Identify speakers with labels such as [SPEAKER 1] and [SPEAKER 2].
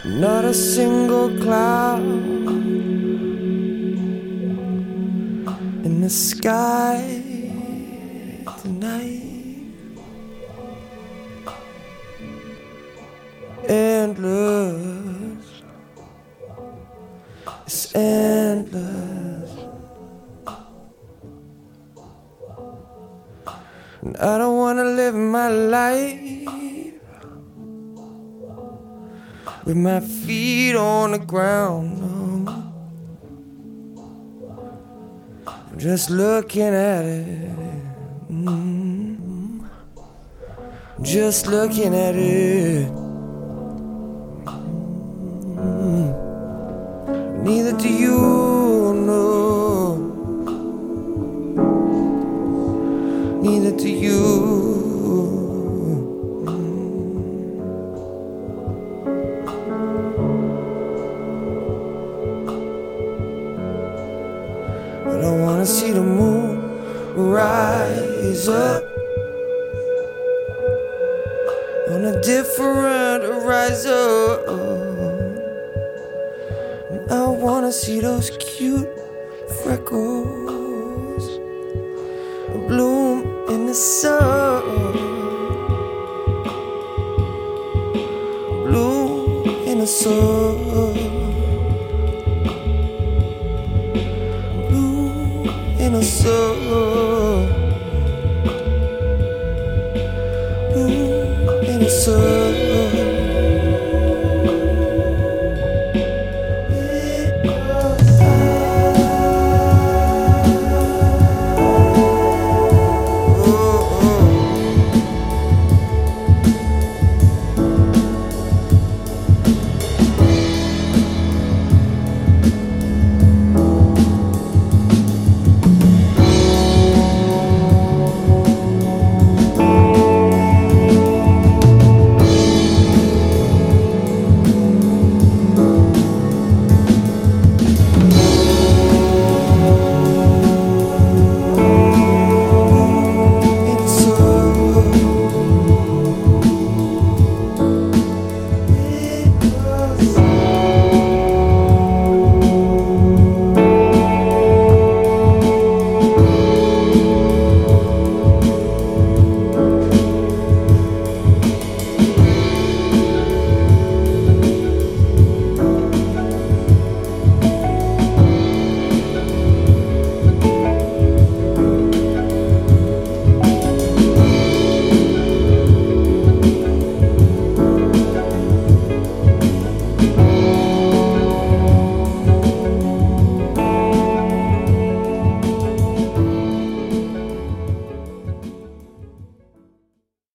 [SPEAKER 1] Not a single cloud in the sky tonight. Endless, it's endless. And I don't wanna live my life with my feet on the ground, no. I'm just looking at it, just looking at it. Neither do you know, neither do you. But I wanna see the moon rise up on a different horizon. I wanna see those cute freckles bloom in the sun, bloom in the sun, bloom in the sun, bloom in the sun.